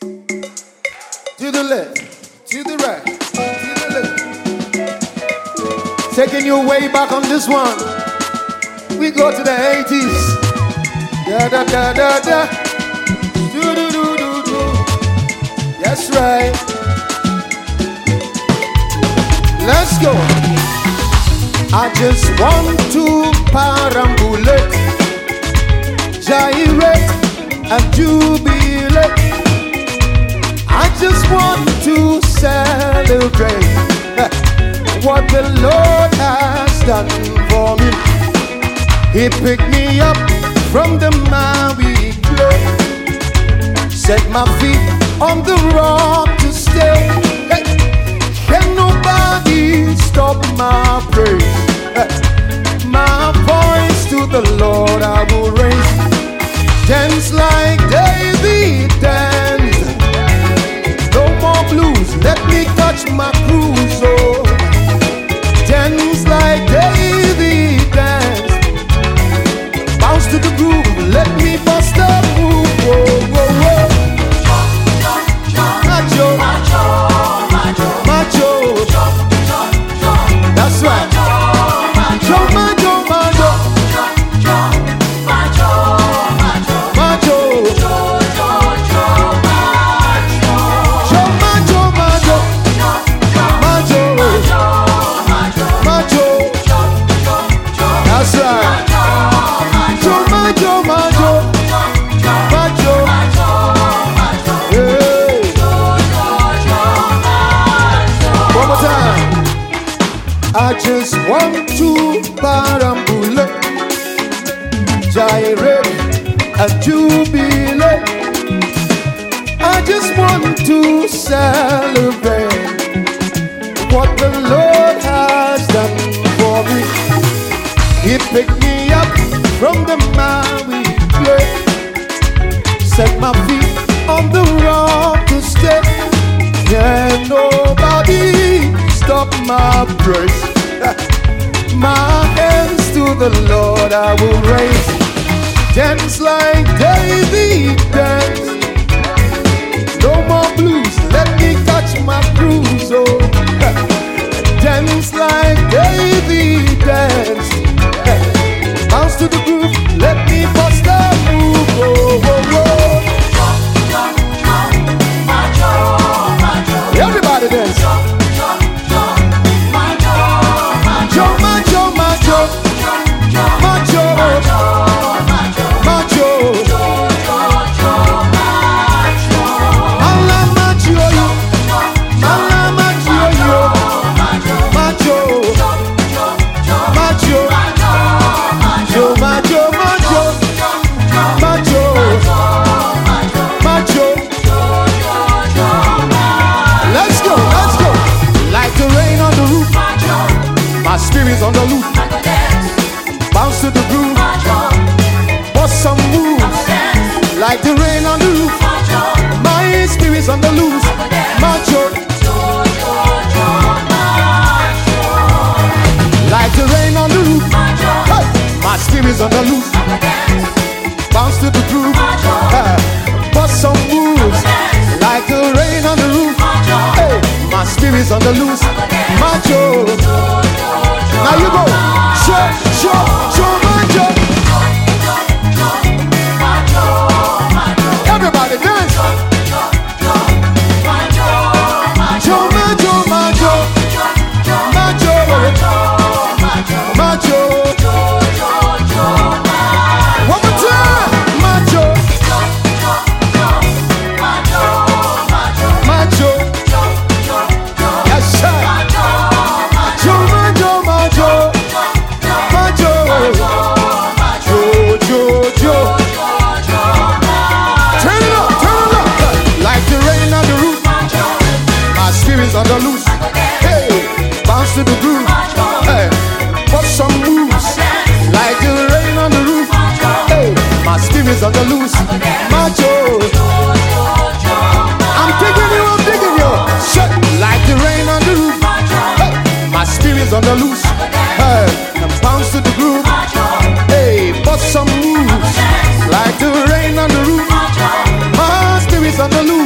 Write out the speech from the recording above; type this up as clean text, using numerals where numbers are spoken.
To the left, to the right, to the left. Taking you way back on this one. We go to the 80s. Da da da da da. Do do do do do. That's right. Let's go. I just want to perambulate, gyrate and jubilate. I just want to celebrate what the Lord has done for me. He picked me up from the miry clay, set my feet on the rock to stay. Hey, can nobody stop my praise? My voice to the Lord I will raise. Dance like David danced. No more blues, let me touch my cruise. Oh, dance like David danced. Bounce to the groove, let me bust a move. Whoa, whoa, whoa. Macho, macho, macho, macho. That's right. Macho, macho, macho, macho, macho, macho. That's right. Macho, macho, macho. Hey. One more time. I just want to perambulate, gyrate and jubilate. I just want to celebrate what the Lord has done for me. He picked me up from the miry clay, set my feet on the rock to stay. Can nobody stop my praise? My hands to the Lord I will raise. Dance like David danced. No more blues, let me touch my cruise. Oh, dance like David danced. Bounce to the groove, let me bust a move. Oh, oh, oh. Everybody dance. Macho, macho, macho, macho, macho. Alla macho, alla macho, macho, macho, macho, macho, macho, macho. Let's go, let's go. Like the rain on the roof, my spirit's on the loop. Bounce to the groove, bust some moves. Like the rain on the roof, my spirit's on the loose. Macho. Like the rain on the roof, hey, my spirit's on the loose. Bounce to the groove, bust some moves. Like the rain on the roof, hey, my spirit's on the loose. Macho. Now you go. Show, macho. Everybody dance. Show, macho, macho. Macho. Macho. One more time. Macho. Macho. Yes, sir. Macho, macho, macho. Macho. Jo. Turn it up. Like the rain on the roof, my spirit's on the loose. Hey, bounce to the groove. Hey, put some moves. Like the rain on the roof. Hey, my spirit's on the loose. Macho. I'm digging you. Shut. Like the rain on the roof. Hey, my spirit's on the loose. Hey, and bounce to the groove. Hey, put some moves. Like the rain on the roof. My spirit's on the loose.